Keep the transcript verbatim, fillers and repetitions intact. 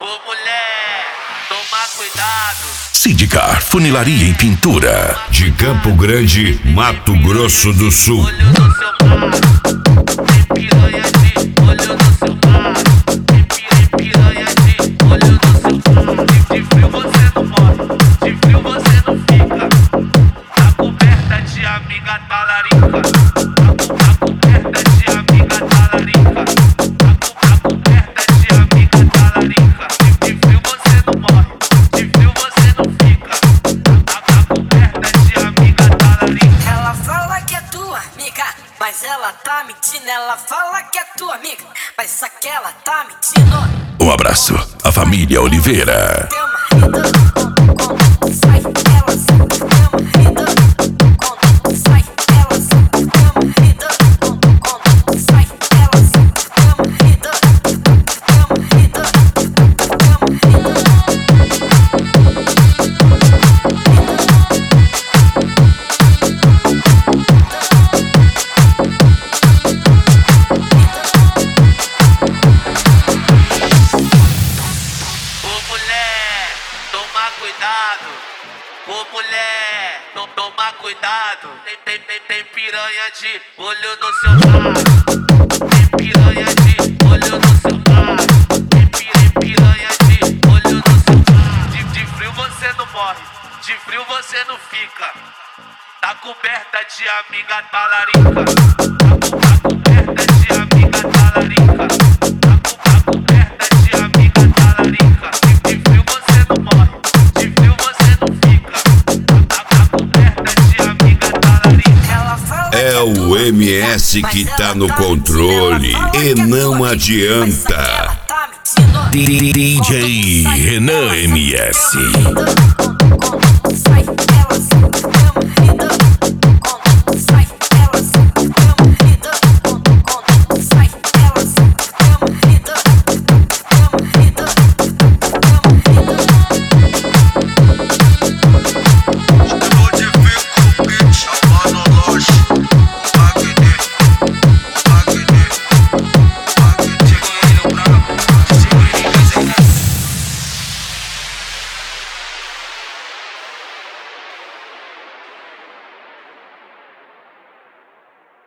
Ô mulher, toma cuidado. Sidecar Funilaria em Pintura. De Campo Grande, Mato Grosso do Sul. Olho no seu prato, tem piranha de olho no seu prato. Tem piranha de olho no seu prato. De frio você não morre, de frio você não fica. Tá coberta de amiga talarica. Tá coberta de amiga talarica. Tá coberta de amiga talarica. De frio você não morre, de frio você não fica. Tá coberta de amiga talarica. Ela fala que é tua amiga, mas ela tá mentindo. Ela fala que é tua amiga, mas só que ela tá mentindo. Um abraço à família Oliveira. Teu marido, quando tu sai, ela sabe que teu marido. Quando tu sai, ela sabe que teu marido. Quando tu sai, ela sabe que teu marido. Teu marido, teu marido. Ô mulher, toma cuidado. Ô mulher, to- toma cuidado. Tem, tem, tem, tem piranha de olho no seu prato. Tem piranha de olho no seu prato. Tem pi- tem piranha de olho no seu prato. De, de frio você não morre, de frio você não fica. Tá coberta de amiga talarica. Tá, tá coberta de amiga talarica. Tá, tá coberta de amiga talarica. De, de frio você não morre, de frio você não fica. Tá, tá coberta de amiga talarica. Ela fala que É é o tua M S amiga, que mas tá ela no tá controle mentindo. Ela fala e que é tua não amiga, adianta. mas só que ela tá mentindo. D J Renan M S. Quando tu sai, ela sabe que teu marido.